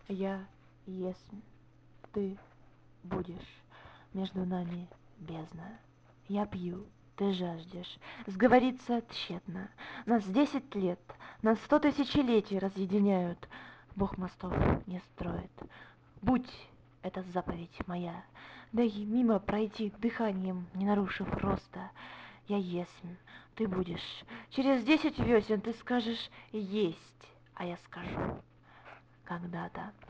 Я есть, ты будешь, между нами бездна. Я пью, ты жаждешь, сговориться тщетно. Нас 10 лет, нас 100 тысячелетий разъединяют. Бог мостов не строит. Будь это заповедь моя, дай мимо пройти дыханием, не нарушив роста. Я есмь, ты будешь. Через 10 весен ты скажешь «есть», а я скажу когда-то.